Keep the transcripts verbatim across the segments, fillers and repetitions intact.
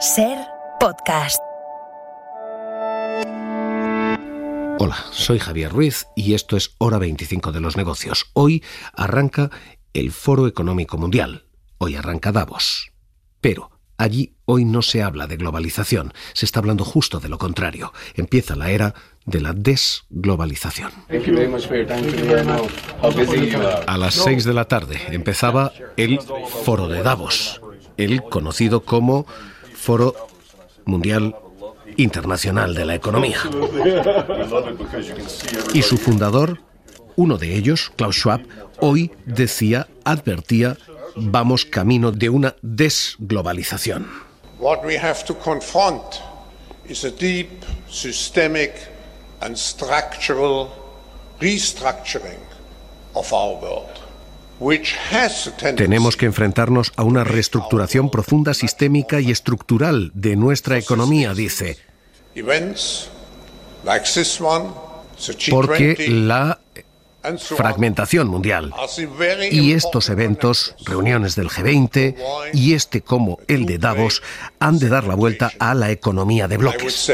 Ser Podcast. Hola, soy Javier Ruiz y esto es Hora veinticinco de los negocios. Hoy arranca el Foro Económico Mundial. Hoy arranca Davos. Pero allí hoy no se habla de globalización, se está hablando justo de lo contrario. Empieza la era de la desglobalización. A las seis de la tarde empezaba el Foro de Davos, el conocido como Foro Mundial Internacional de la Economía. Y su fundador, uno de ellos, Klaus Schwab, hoy decía, advertía, vamos camino de una desglobalización. What we have to confront is a deep, systemic and structural restructuring of our world, which has a tendency. Tenemos que enfrentarnos a una reestructuración profunda, sistémica y estructural de nuestra economía, dice. Events like this one, the G Porque veinte, la fragmentación mundial y estos eventos, reuniones del G veinte y este como el de Davos, han de dar la vuelta a la economía de bloques.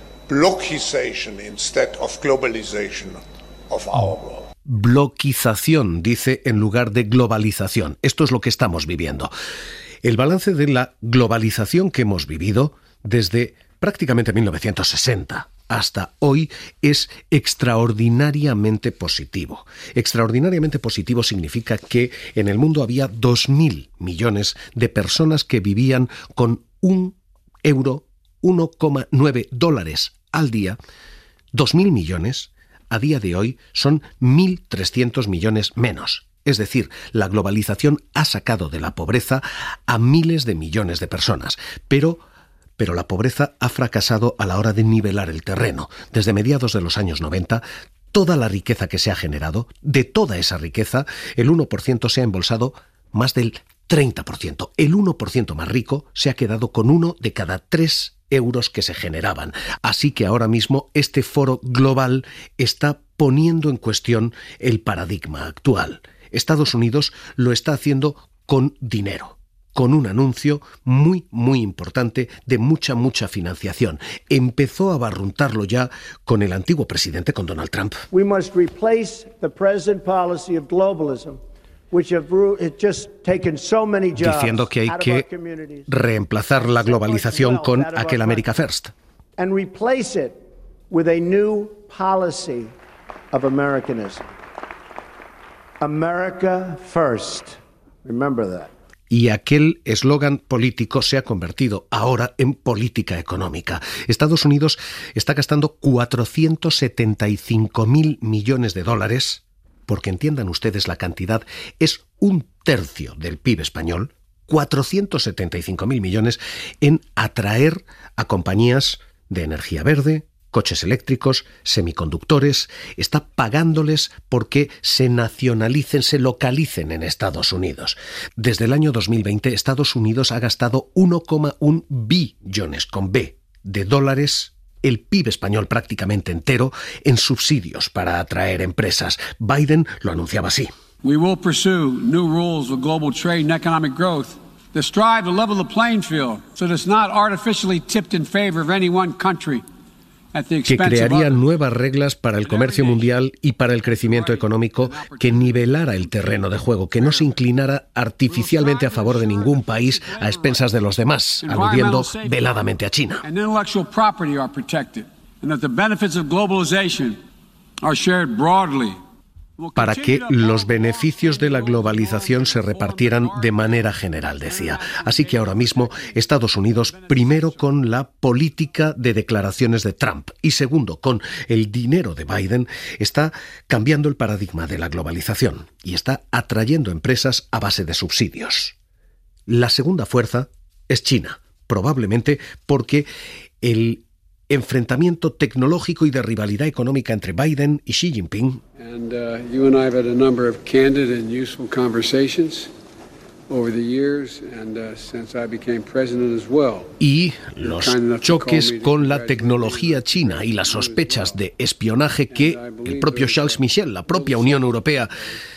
Bloquización, dice, en lugar de globalización. Esto es lo que estamos viviendo. El balance de la globalización que hemos vivido desde prácticamente mil novecientos sesenta hasta hoy es extraordinariamente positivo. Extraordinariamente positivo significa que en el mundo había dos mil millones de personas que vivían con un euro, uno coma nueve dólares al día. dos mil millones, a día de hoy, son mil trescientos millones menos. Es decir, la globalización ha sacado de la pobreza a miles de millones de personas, pero Pero la pobreza ha fracasado a la hora de nivelar el terreno. Desde mediados de los años noventa, toda la riqueza que se ha generado, de toda esa riqueza, el uno por ciento se ha embolsado más del treinta por ciento. El uno por ciento más rico se ha quedado con uno de cada tres euros que se generaban. Así que ahora mismo este foro global está poniendo en cuestión el paradigma actual. Estados Unidos lo está haciendo con dinero, con un anuncio muy, muy importante de mucha, mucha financiación. Empezó a barruntarlo ya con el antiguo presidente, con Donald Trump. We must replace the present policy of globalism, which have just taken so many jobs Diciendo que hay out of que our communities, reemplazar la globalización con aquel America First. and replace it with a new policy of Americanism. America First. Remember that. Y aquel eslogan político se ha convertido ahora en política económica. Estados Unidos está gastando cuatrocientos setenta y cinco mil millones de dólares, porque entiendan ustedes la cantidad, es un tercio del P I B español, cuatrocientos setenta y cinco mil millones en atraer a compañías de energía verde, coches eléctricos, semiconductores, está pagándoles porque se nacionalicen, se localicen en Estados Unidos. Desde el año dos mil veinte, Estados Unidos ha gastado uno coma uno billones con B de dólares, el P I B español prácticamente entero, en subsidios para atraer empresas. Biden lo anunciaba así. We will pursue new rules of global trade and economic growth that strive to level the playing field so that it's not artificially tipped in favor of any one country, que crearía nuevas reglas para el comercio mundial y para el crecimiento económico, que nivelara el terreno de juego, que no se inclinara artificialmente a favor de ningún país a expensas de los demás, aludiendo veladamente a China. Para que los beneficios de la globalización se repartieran de manera general, decía. Así que ahora mismo Estados Unidos, primero con la política de declaraciones de Trump y segundo con el dinero de Biden, está cambiando el paradigma de la globalización y está atrayendo empresas a base de subsidios. La segunda fuerza es China, probablemente porque el enfrentamiento tecnológico y de rivalidad económica entre Biden y Xi Jinping And, uh, you and I have had a number of candid and useful conversations over the years and uh, since I became president as well. Y los choques con la tecnología china y las sospechas de espionaje que el propio Charles Michel, la propia Unión Europea,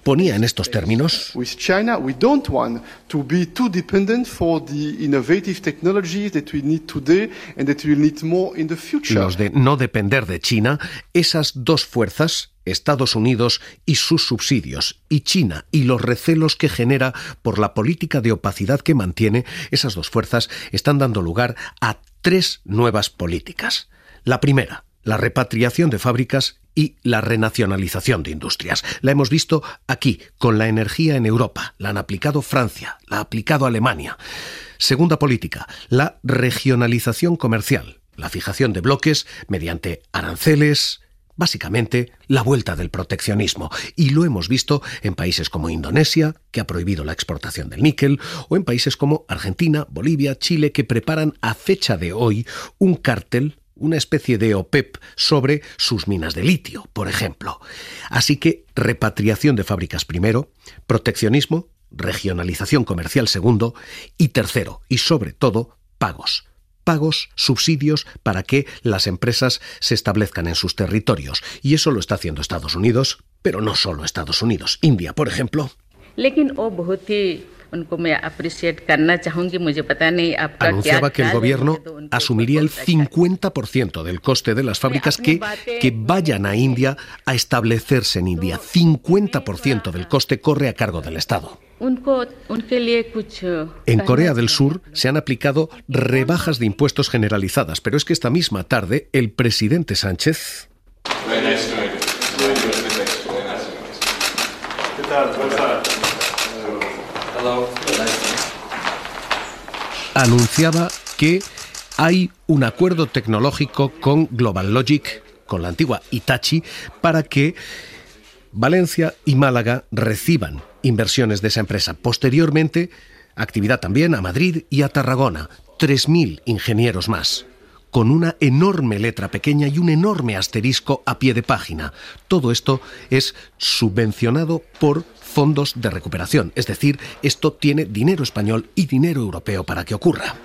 ponía en estos términos: With China, we don't want to be too dependent for the innovative technologies that we need today and that we'll need more in the future. Los de no depender de China, esas dos fuerzas, Estados Unidos y sus subsidios, y China y los recelos que genera por la política de opacidad que mantiene, esas dos fuerzas están dando lugar a tres nuevas políticas. La primera, la repatriación de fábricas y la renacionalización de industrias. La hemos visto aquí, con la energía en Europa. La han aplicado Francia, la ha aplicado Alemania. Segunda política, la regionalización comercial, la fijación de bloques mediante aranceles. Básicamente, la vuelta del proteccionismo. Y lo hemos visto en países como Indonesia, que ha prohibido la exportación del níquel, o en países como Argentina, Bolivia, Chile, que preparan a fecha de hoy un cártel, una especie de OPEP sobre sus minas de litio, por ejemplo. Así que repatriación de fábricas primero, proteccionismo, regionalización comercial segundo, y tercero, y sobre todo, pagos. Pagos, subsidios para que las empresas se establezcan en sus territorios. Y eso lo está haciendo Estados Unidos, pero no solo Estados Unidos. India, por ejemplo. Anunciaba que el gobierno asumiría el cincuenta por ciento del coste de las fábricas que, que vayan a India a establecerse en India. cincuenta por ciento del coste corre a cargo del Estado. En Corea del Sur se han aplicado rebajas de impuestos generalizadas, pero es que esta misma tarde el presidente Sánchez anunciaba que hay un acuerdo tecnológico con Global Logic, con la antigua Hitachi, para que Valencia y Málaga reciban inversiones de esa empresa. Posteriormente, actividad también a Madrid y a Tarragona. tres mil ingenieros más, con una enorme letra pequeña y un enorme asterisco a pie de página. Todo esto es subvencionado por fondos de recuperación. Es decir, esto tiene dinero español y dinero europeo para que ocurra.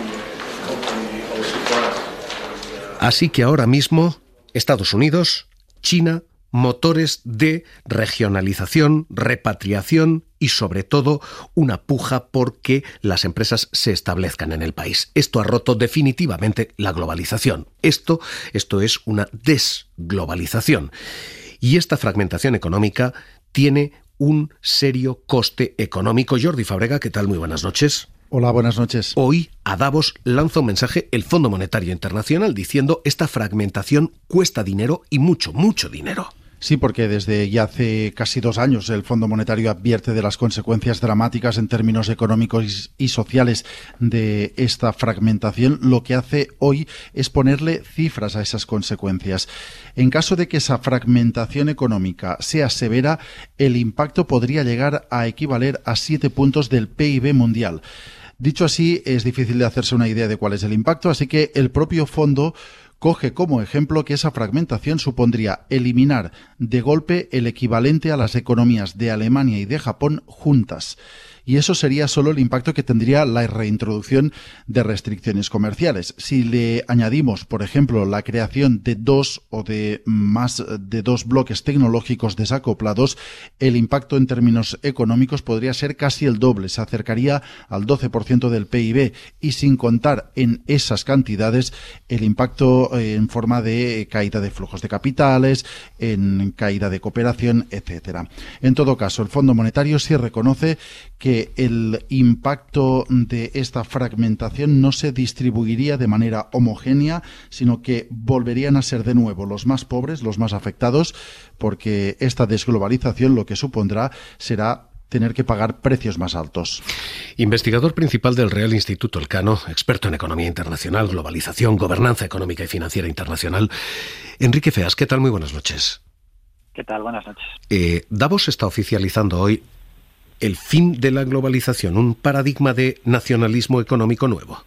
Así que ahora mismo, Estados Unidos, China, motores de regionalización, repatriación y, sobre todo, una puja porque las empresas se establezcan en el país. Esto ha roto definitivamente la globalización. Esto, esto es una desglobalización. Y esta fragmentación económica tiene un serio coste económico. Jordi Fábrega, ¿qué tal? Muy buenas noches. Hola, buenas noches. Hoy a Davos lanza un mensaje el Fondo Monetario Internacional diciendo esta fragmentación cuesta dinero y mucho, mucho dinero. Sí, porque desde ya hace casi dos años el Fondo Monetario advierte de las consecuencias dramáticas en términos económicos y sociales de esta fragmentación. Lo que hace hoy es ponerle cifras a esas consecuencias. En caso de que esa fragmentación económica sea severa, el impacto podría llegar a equivaler a siete puntos del P I B mundial. Dicho así, es difícil de hacerse una idea de cuál es el impacto, así que el propio fondo coge como ejemplo que esa fragmentación supondría eliminar de golpe el equivalente a las economías de Alemania y de Japón juntas. Y eso sería solo el impacto que tendría la reintroducción de restricciones comerciales. Si le añadimos, por ejemplo, la creación de dos o de más de dos bloques tecnológicos desacoplados, el impacto en términos económicos podría ser casi el doble, se acercaría al doce por ciento del P I B, y sin contar en esas cantidades el impacto en forma de caída de flujos de capitales, en caída de cooperación, etcétera. En todo caso, el Fondo Monetario sí reconoce que el impacto de esta fragmentación no se distribuiría de manera homogénea, sino que volverían a ser de nuevo los más pobres, los más afectados, porque esta desglobalización lo que supondrá será tener que pagar precios más altos. Investigador principal del Real Instituto Elcano, experto en economía internacional, globalización, gobernanza económica y financiera internacional, Enrique Feas, ¿qué tal? Muy buenas noches. ¿Qué tal? Buenas noches. Eh, Davos está oficializando hoy el fin de la globalización, un paradigma de nacionalismo económico nuevo.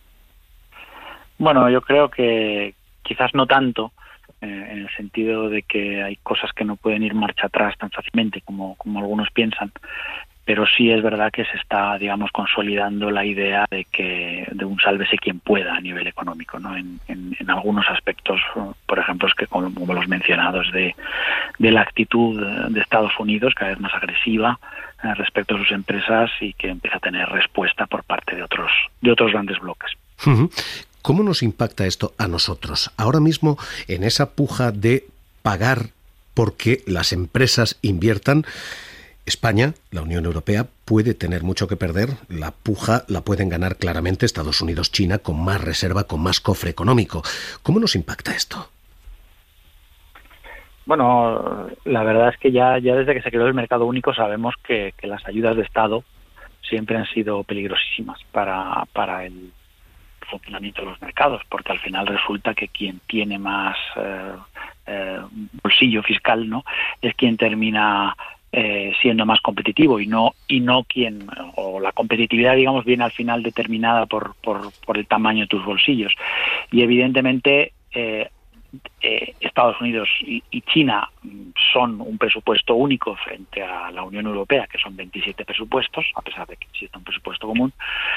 Bueno, yo creo que quizás no tanto, eh, en el sentido de que hay cosas que no pueden ir marcha atrás tan fácilmente como, como algunos piensan. pero sí es verdad que se está, digamos, consolidando la idea de que de un sálvese quien pueda a nivel económico, ¿no? En, en, en algunos aspectos, por ejemplo, es que como, como los mencionados de, de la actitud de Estados Unidos cada vez más agresiva eh, respecto a sus empresas y que empieza a tener respuesta por parte de otros de otros grandes bloques. Uh-huh. ¿Cómo nos impacta esto a nosotros? Ahora mismo, en esa puja de pagar porque las empresas inviertan, España, la Unión Europea, puede tener mucho que perder. La puja la pueden ganar claramente Estados Unidos, China, con más reserva, con más cofre económico. ¿Cómo nos impacta esto? Bueno, la verdad es que ya, ya desde que se creó el mercado único sabemos que, que las ayudas de Estado siempre han sido peligrosísimas para, para el funcionamiento de los mercados, porque al final resulta que quien tiene más eh, eh, bolsillo fiscal, ¿no?, es quien termina eh, siendo más competitivo y no y no quien, o la competitividad, digamos, viene al final determinada por por, por el tamaño de tus bolsillos. Y evidentemente eh, Eh, Estados Unidos y, y China son un presupuesto único frente a la Unión Europea, que son veintisiete presupuestos, a pesar de que existe un presupuesto común,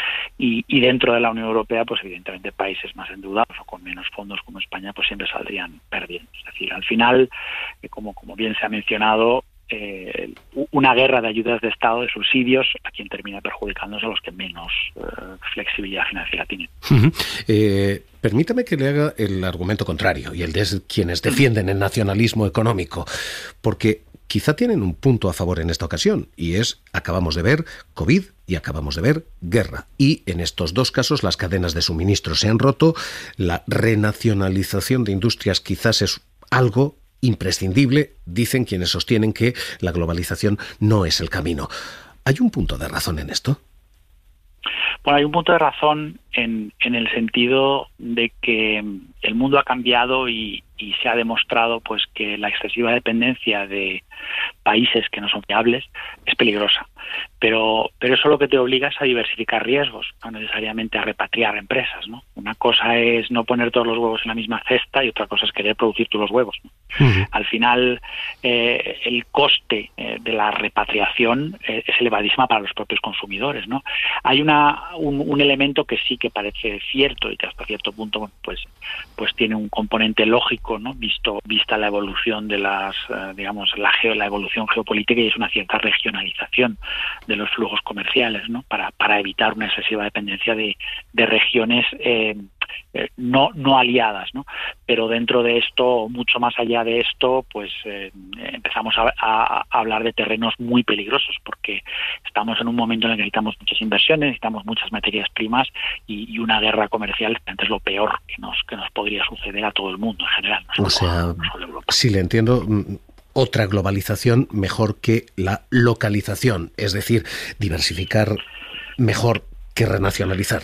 y, y dentro de la Unión Europea, pues evidentemente países más endeudados o con menos fondos como España, pues siempre saldrían perdiendo. Es decir, al final, eh, como, como bien se ha mencionado, Eh, una guerra de ayudas de Estado, de subsidios, a quien termina perjudicándose a los que menos eh, flexibilidad financiera tienen. Uh-huh. Eh, permítame que le haga el argumento contrario y el de quienes defienden el nacionalismo económico, porque quizá tienen un punto a favor en esta ocasión, y es, acabamos de ver COVID y acabamos de ver guerra, y en estos dos casos las cadenas de suministro se han roto. La renacionalización de industrias quizás es algo imprescindible, dicen quienes sostienen que la globalización no es el camino. ¿Hay un punto de razón en esto? Bueno, hay un punto de razón en, en el sentido de que el mundo ha cambiado y, y se ha demostrado pues que la excesiva dependencia de países que no son fiables es peligrosa. Pero, pero eso lo que te obliga es a diversificar riesgos, no necesariamente a repatriar empresas, ¿no? Una cosa es no poner todos los huevos en la misma cesta y otra cosa es querer producir tú los huevos, ¿no? Uh-huh. Al final, eh, el coste eh, de la repatriación eh, es elevadísima para los propios consumidores, ¿no? Hay una un, un elemento que sí que parece cierto y que hasta cierto punto pues pues tiene un componente lógico, ¿no? Visto vista la evolución de las eh, digamos la geo la evolución geopolítica, y es una cierta regionalización de los flujos comerciales, ¿no? Para para evitar una excesiva dependencia de, de regiones eh, eh, no no aliadas, ¿no? Pero dentro de esto, mucho más allá de esto, pues eh, empezamos a, a, a hablar de terrenos muy peligrosos, porque estamos en un momento en el que necesitamos muchas inversiones, necesitamos muchas materias primas, y, y una guerra comercial es lo peor que nos que nos podría suceder a todo el mundo en general. No solo, o sea, no solo Europa. Si le entiendo, otra globalización mejor que la localización, es decir, diversificar mejor que renacionalizar.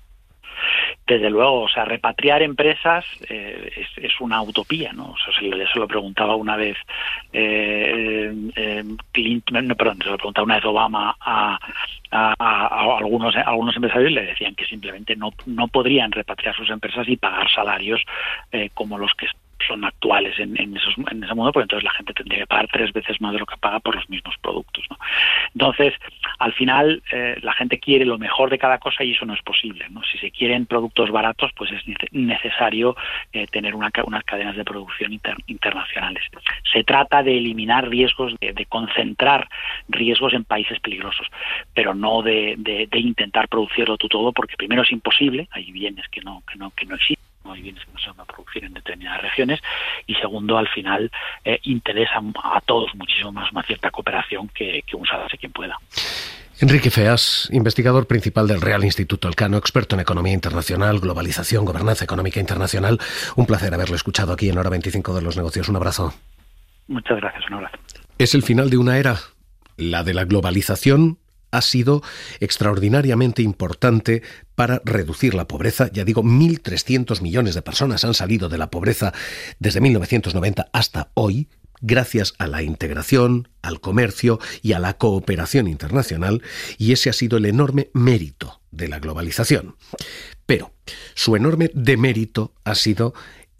Desde luego, o sea, repatriar empresas eh, es, es una utopía, ¿no? O sea, se lo, se lo preguntaba una vez eh, eh, Clinton, no, perdón, se lo preguntaba una vez Obama a, a, a, a algunos a algunos empresarios, y le decían que simplemente no no podrían repatriar sus empresas y pagar salarios eh, como los que son actuales en, en, esos, en ese mundo, porque entonces la gente tendría que pagar tres veces más de lo que paga por los mismos productos, ¿no? Entonces, al final, eh, la gente quiere lo mejor de cada cosa y eso no es posible, ¿no? Si se quieren productos baratos, pues es necesario eh, tener una, unas cadenas de producción inter, internacionales. Se trata de eliminar riesgos, de, de concentrar riesgos en países peligrosos, pero no de, de, de intentar producirlo tú todo, porque primero es imposible, hay bienes que no, que no, que no existen, no hay bienes que no se van a producir en determinadas regiones, y segundo, al final eh, interesa a todos muchísimo más una cierta cooperación que, que un sálvese quien pueda. Enrique Feas, investigador principal del Real Instituto Elcano, experto en economía internacional, globalización, gobernanza económica internacional. Un placer haberlo escuchado aquí en Hora veinticinco de los Negocios. Un abrazo. Muchas gracias, un abrazo. Es el final de una era, la de la globalización. Ha sido extraordinariamente importante para reducir la pobreza. Ya digo, mil trescientos millones de personas han salido de la pobreza desde mil novecientos noventa hasta hoy, gracias a la integración, al comercio y a la cooperación internacional, y ese ha sido el enorme mérito de la globalización. Pero su enorme demérito ha sido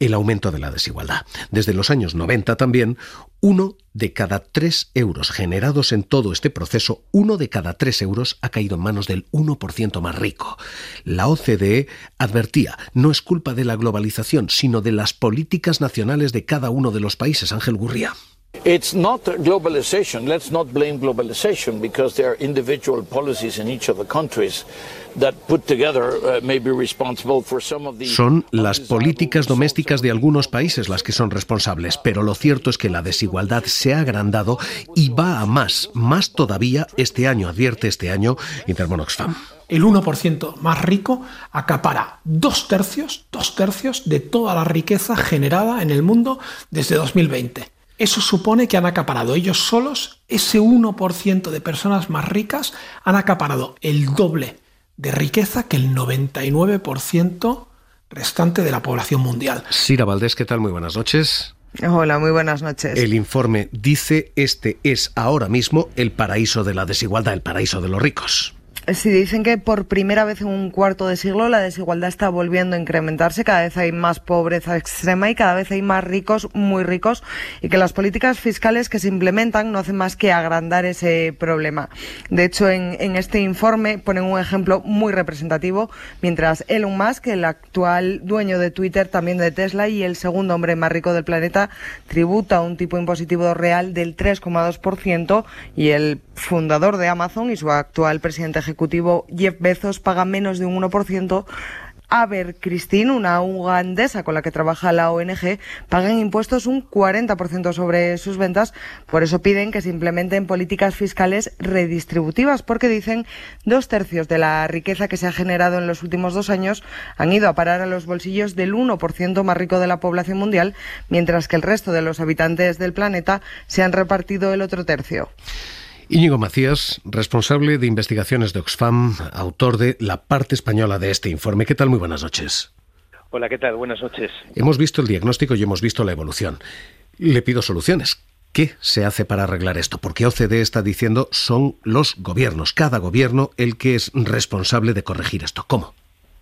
el aumento de la desigualdad. Desde los años noventa también, uno de cada tres euros generados en todo este proceso, uno de cada tres euros ha caído en manos del uno por ciento más rico. La O C D E advertía, no es culpa de la globalización, sino de las políticas nacionales de cada uno de los países. Ángel Gurría. It's not globalization. Let's not blame globalization, because there are individual policies in each of the countries that put together uh, may be responsible for some of the... Son las políticas domésticas de algunos países las que son responsables, pero lo cierto es que la desigualdad se ha agrandado y va a más, más todavía este año, advierte este año Intermon Oxfam. El uno por ciento más rico acapara dos tercios, dos tercios de toda la riqueza generada en el mundo desde dos mil veinte. Eso supone que han acaparado ellos solos, ese uno por ciento de personas más ricas han acaparado el doble de riqueza que el noventa y nueve por ciento restante de la población mundial. Sira Valdés, ¿qué tal? Muy buenas noches. Hola, muy buenas noches. El informe dice, este es ahora mismo el paraíso de la desigualdad, el paraíso de los ricos. Sí, dicen que por primera vez en un cuarto de siglo la desigualdad está volviendo a incrementarse, cada vez hay más pobreza extrema y cada vez hay más ricos, muy ricos, y que las políticas fiscales que se implementan no hacen más que agrandar ese problema. De hecho, en, en este informe ponen un ejemplo muy representativo, mientras Elon Musk, el actual dueño de Twitter, también de Tesla y el segundo hombre más rico del planeta, tributa un tipo impositivo real del tres coma dos por ciento, y el fundador de Amazon y su actual presidente ejecutivo ejecutivo Jeff Bezos paga menos de un uno por ciento. Abercristin, una ugandesa con la que trabaja la O N G, pagan impuestos un cuarenta por ciento sobre sus ventas. Por eso piden que se implementen políticas fiscales redistributivas, porque dicen dos tercios de la riqueza que se ha generado en los últimos dos años han ido a parar a los bolsillos del uno por ciento más rico de la población mundial, mientras que el resto de los habitantes del planeta se han repartido el otro tercio. Íñigo Macías, responsable de investigaciones de Oxfam, autor de la parte española de este informe. ¿Qué tal? Muy buenas noches. Hola, ¿qué tal? Buenas noches. Hemos visto el diagnóstico y hemos visto la evolución. Le pido soluciones. ¿Qué se hace para arreglar esto? Porque O C D E está diciendo son los gobiernos, cada gobierno el que es responsable de corregir esto. ¿Cómo?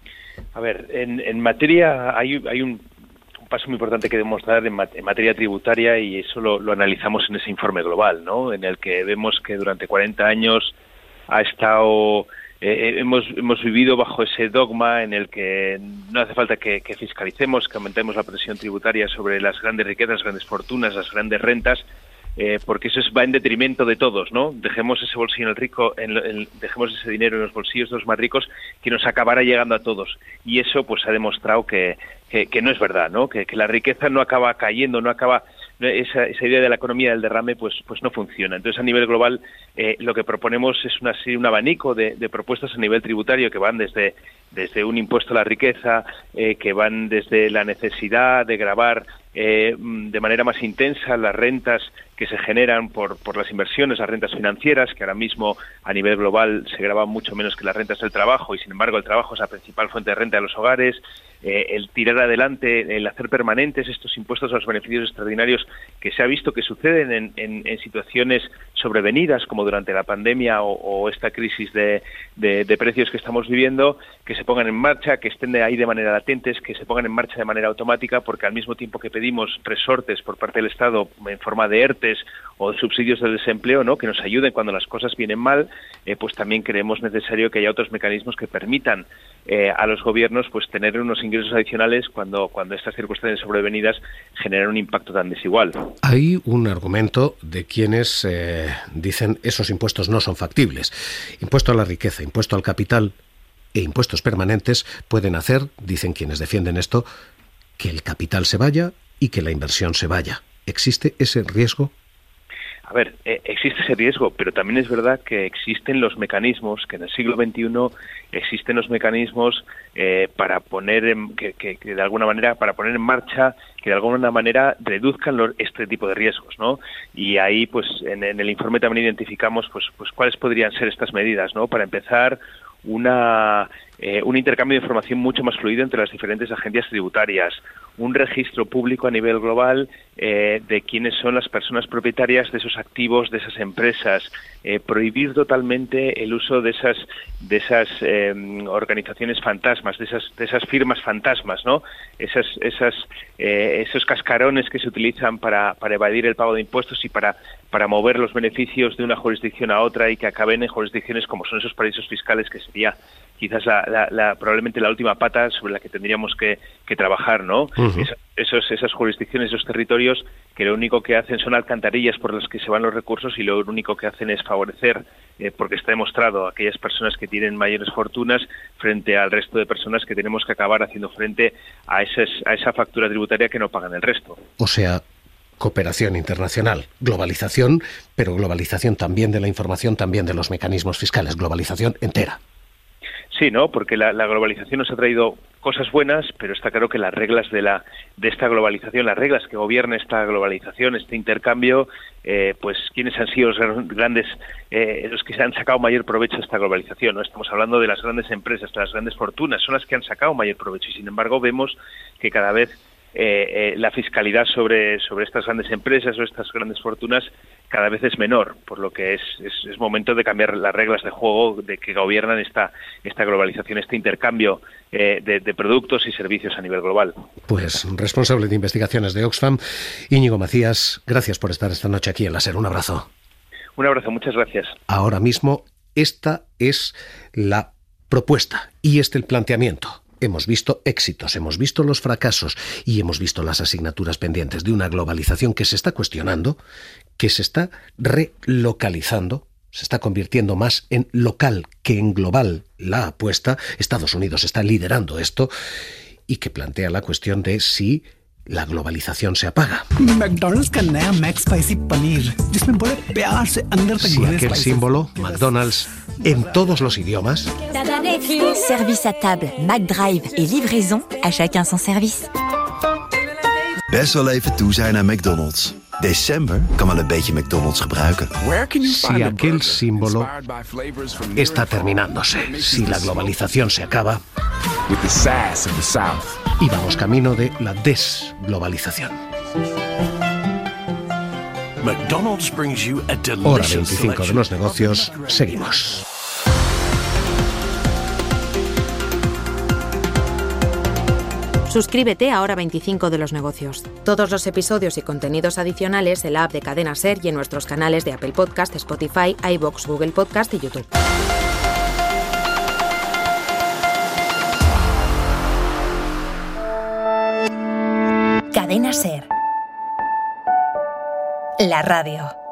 A ver, en, en materia hay, hay un paso muy importante que debemos dar en, mat- en materia tributaria, y eso lo, lo analizamos en ese informe global, ¿no? En el que vemos que durante cuarenta años ha estado eh, hemos hemos vivido bajo ese dogma en el que no hace falta que, que fiscalicemos, que aumentemos la presión tributaria sobre las grandes riquezas, las grandes fortunas, las grandes rentas, eh, porque eso es, va en detrimento de todos, ¿no? Dejemos ese bolsillo en el rico, en, en, dejemos ese dinero en los bolsillos de los más ricos, que nos acabará llegando a todos. Y eso pues ha demostrado que Que, que no es verdad, ¿no? Que, que la riqueza no acaba cayendo, no acaba esa, esa idea de la economía del derrame, pues pues no funciona. Entonces, a nivel global, eh, lo que proponemos es una un abanico de, de propuestas a nivel tributario que van desde desde un impuesto a la riqueza, eh, que van desde la necesidad de gravar eh, de manera más intensa las rentas que se generan por por las inversiones, las rentas financieras, que ahora mismo a nivel global se graban mucho menos que las rentas del trabajo, y sin embargo el trabajo es la principal fuente de renta de los hogares. Eh, el tirar adelante, el hacer permanentes estos impuestos a los beneficios extraordinarios que se ha visto que suceden en, en, en situaciones sobrevenidas, como durante la pandemia o, o esta crisis de, de, de precios que estamos viviendo, que se pongan en marcha, que estén de ahí de manera latentes, que se pongan en marcha de manera automática, porque al mismo tiempo que pedimos resortes por parte del Estado en forma de ERTES o de subsidios de desempleo, ¿no?, que nos ayuden cuando las cosas vienen mal, eh, pues también creemos necesario que haya otros mecanismos que permitan eh, a los gobiernos pues tener unos ingresos adicionales cuando, cuando estas circunstancias sobrevenidas generan un impacto tan desigual. Hay un argumento de quienes eh, dicen esos impuestos no son factibles. Impuesto a la riqueza, impuesto al capital e impuestos permanentes pueden hacer, dicen quienes defienden esto, que el capital se vaya y que la inversión se vaya. ¿Existe ese riesgo? A ver, eh, existe ese riesgo, pero también es verdad que existen los mecanismos, que en el siglo veintiuno existen los mecanismos eh, para poner en, que, que, que de alguna manera para poner en marcha, que de alguna manera reduzcan los, este tipo de riesgos, ¿no? Y ahí, pues, en, en el informe también identificamos, pues, pues, cuáles podrían ser estas medidas, ¿no? Para empezar, una eh, un intercambio de información mucho más fluido entre las diferentes agencias tributarias, un registro público a nivel global eh, de quiénes son las personas propietarias de esos activos, de esas empresas, eh, prohibir totalmente el uso de esas de esas eh, organizaciones fantasmas, de esas de esas firmas fantasmas, ¿no? Esas esas eh, esos cascarones que se utilizan para para evadir el pago de impuestos y para para mover los beneficios de una jurisdicción a otra y que acaben en jurisdicciones como son esos paraísos fiscales, que sería quizás la, la, la probablemente la última pata sobre la que tendríamos que, que trabajar, ¿no? Uh-huh. Es, esos, esas jurisdicciones, esos territorios que lo único que hacen son alcantarillas por las que se van los recursos y lo único que hacen es favorecer, eh, porque está demostrado, a aquellas personas que tienen mayores fortunas frente al resto de personas que tenemos que acabar haciendo frente a, esas, a esa factura tributaria que no pagan el resto. O sea, cooperación internacional, globalización, pero globalización también de la información, también de los mecanismos fiscales, globalización entera. Sí, ¿no? Porque la, la globalización nos ha traído cosas buenas, pero está claro que las reglas de la de esta globalización, las reglas que gobiernan esta globalización, este intercambio, eh, pues quiénes han sido los grandes, eh, los que se han sacado mayor provecho de esta globalización, ¿no? Estamos hablando de las grandes empresas, de las grandes fortunas, son las que han sacado mayor provecho y sin embargo vemos que cada vez Eh, eh, la fiscalidad sobre sobre estas grandes empresas o estas grandes fortunas cada vez es menor, por lo que es, es, es momento de cambiar las reglas de juego de que gobiernan esta esta globalización, este intercambio eh, de, de productos y servicios a nivel global. Pues responsable de investigaciones de Oxfam, Íñigo Macías, gracias por estar esta noche aquí en La SER. Un abrazo. Un abrazo, muchas gracias. Ahora mismo esta es la propuesta y este el planteamiento. Hemos visto éxitos, hemos visto los fracasos y hemos visto las asignaturas pendientes de una globalización que se está cuestionando, que se está relocalizando, se está convirtiendo más en local que en global la apuesta. Estados Unidos está liderando esto y que plantea la cuestión de si la globalización se apaga. McDonald's का नया McSpicy पनीर, जिसमें बड़े प्यार से अंदर तक Si aquel símbolo, McDonald's, en todos los idiomas. Service à table, McDrive et livraison, à chacun son service. Best wel even toe zijn naar McDonald's. December kan wel een beetje McDonald's gebruiken. Si aquel símbolo está terminándose, si la globalización se acaba, y vamos camino de la desglobalización. Hora veinticinco de los negocios, seguimos. Suscríbete a Hora veinticinco de los negocios. Todos los episodios y contenidos adicionales en la app de Cadena SER y en nuestros canales de Apple Podcast, Spotify, iVoox, Google Podcast y YouTube. Cadena SER. La radio.